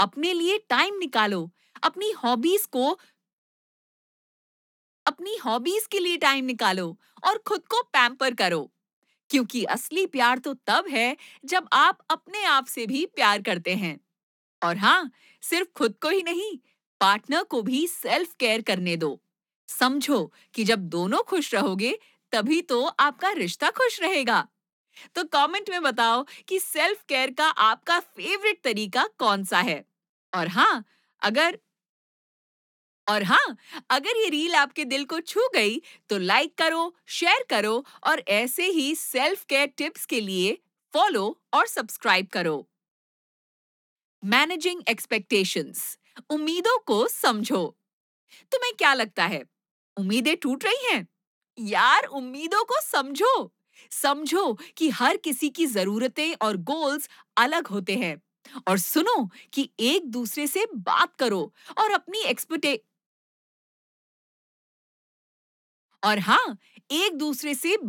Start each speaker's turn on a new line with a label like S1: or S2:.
S1: अपने लिए टाइम निकालो। अपनी हॉबीज को अपनी हॉबीज के लिए टाइम निकालो और खुद को पैम्पर करो, क्योंकि असली प्यार तो तब है जब आप अपने आप से भी प्यार करते हैं। और हाँ, सिर्फ खुद को ही नहीं, पार्टनर को भी सेल्फ केयर करने दो। समझो कि जब दोनों खुश रहोगे, तभी तो आपका रिश्ता खुश रहेगा। तो कमेंट में बताओ कि सेल्फ केयर का आपका फेवरेट तरीका कौन सा है। और हाँ, अगर और हाँ, अगर ये रील आपके दिल को छू गई, तो लाइक करो, शेयर करो और ऐसे ही सेल्फ केयर टिप्स के लिए फॉलो और सब्सक्राइब करो। मैनेजिंग एक्सपेक्टेशंस, उम्मीदों को समझो। तुम्हें क्या लगता है, उम्मीदें टूट रही हैं? यार, उम्मीदों को समझो। समझो कि हर किसी की जरूरतें और गोल्स अलग होते हैं। और सुनो कि एक दूसरे से बात करो और अपनी एक्सपेक्टे और हाँ, एक दूसरे से